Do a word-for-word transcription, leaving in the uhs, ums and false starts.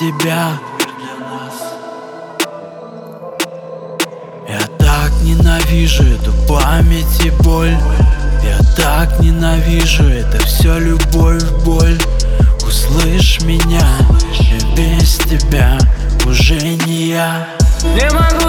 тебя. Я так ненавижу эту память и боль. Я так ненавижу это все, любовь, боль. Услышь меня, я без тебя уже не я. Не могу